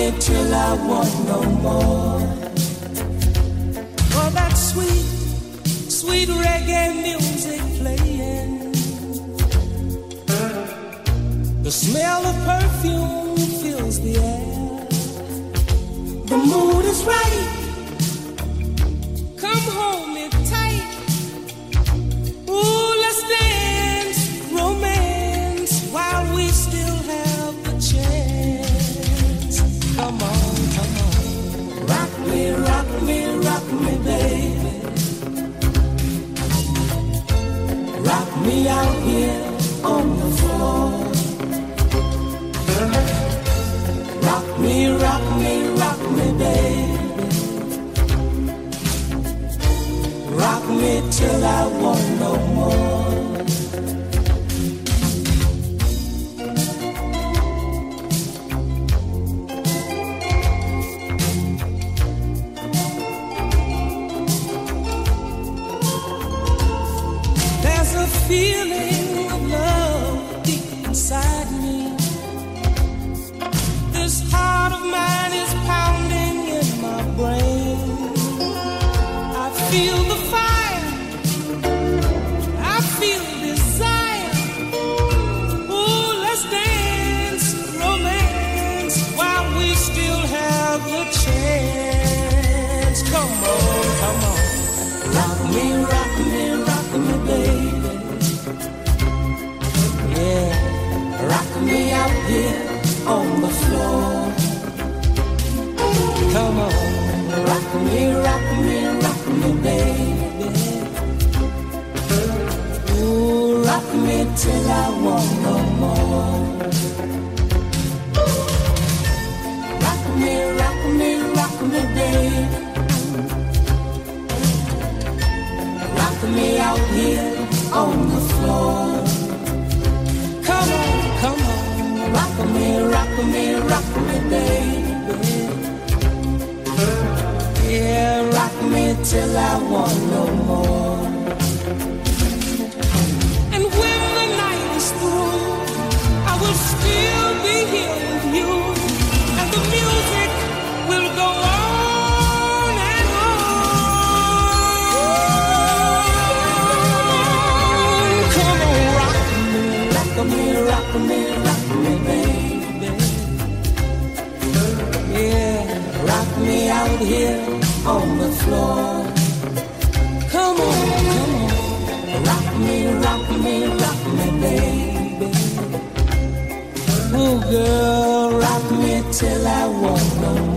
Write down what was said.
me till I want no more. Oh, that sweet, sweet reggae music playing. The smell of perfume fills the air. The mood is right. Come hold me tight. Ooh, let's dance romance while we still have the chance. Come on, come on. Rock me, rock me, rock me, baby. Rock me out here on the floor. Rock me, rock me, rock me, baby. Rock me till I want no more. There's a feeling of love deep inside me. This heart of mine is pounding in my brain. I feel the fire, I feel desire. Ooh, let's dance romance while we still have the chance. Come on, come on. Rock me, rock me, rock me, baby. Yeah, rock me out here on the floor. Come on, rock me, rock me, rock me, baby. Ooh, rock me till I want no more. Rock me, rock me, rock me, baby. Rock me out here on the floor. Come on, come on. Rock me, rock me, rock me, baby. Yeah, rock me till I want no more. And when the night is through, I will still be here with you. And the music will go on and on. Come on, rock me, rock me, rock me, rock me, baby. Yeah, rock me out here on the floor. Come on, come on. Rock me, rock me, rock me, baby. Ooh, girl, rock me till I want no more.